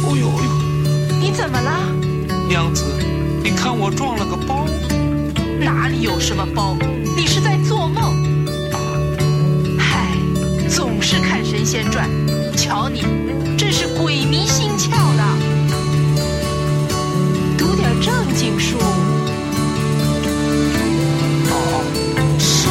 哦呦哦呦， 你怎么了？ 娘子，你看我撞了个包。 哪里有什么包？你是在做梦。嗨，总是看神仙传，瞧你，真是鬼迷心窍的。读点正经书。 是。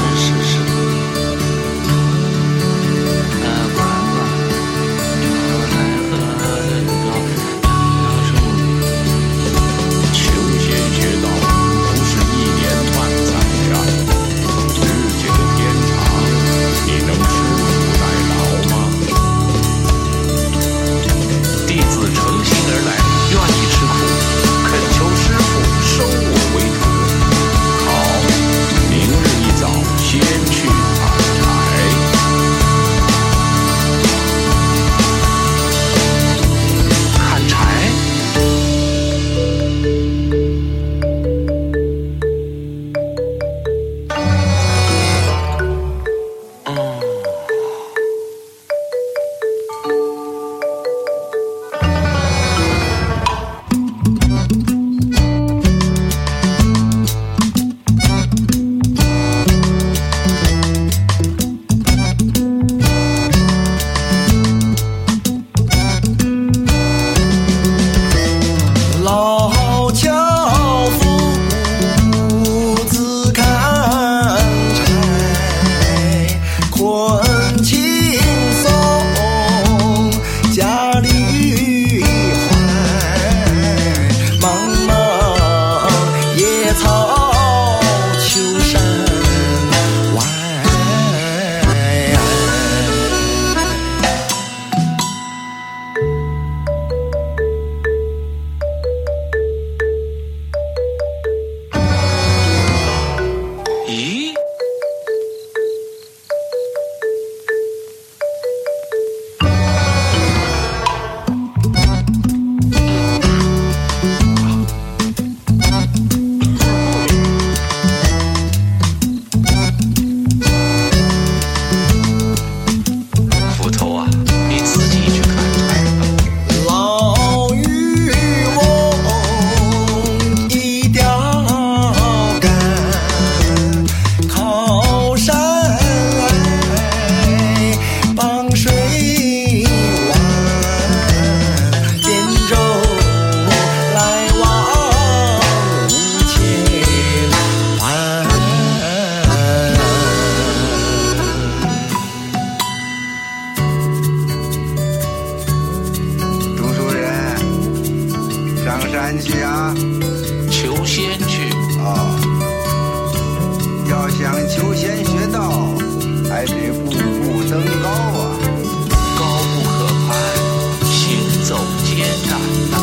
山去啊？ 求仙去。 哦，要向求仙学道，还得步步登高啊。 高不可攀，行走艰难呐。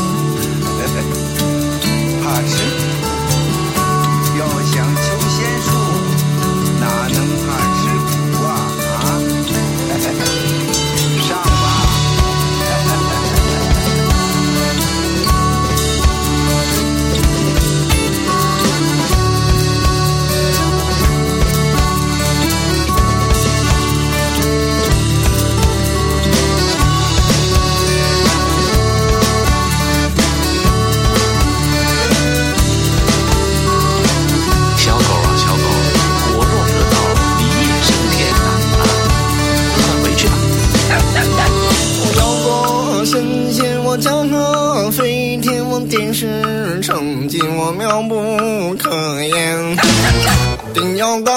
怕吃苦，要想求仙术，哪能怕吃苦啊？上吧。 江河飞天，我点石成金，我妙不可言。定要高，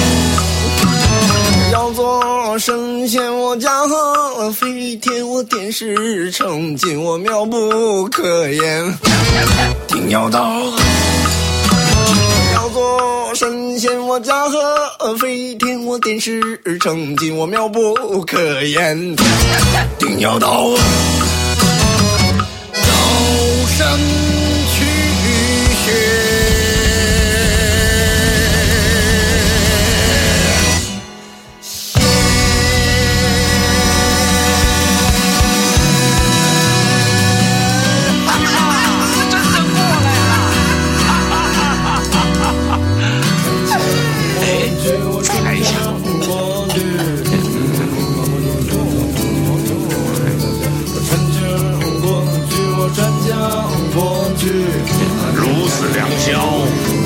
要做神仙，我江河飞天，我点石成金，我妙不可言。定要道，要做神仙，我江河飞天，我点石成金，我妙不可言。定要道。山去学， 真的过来了！哎，再来一下。 是如此良宵，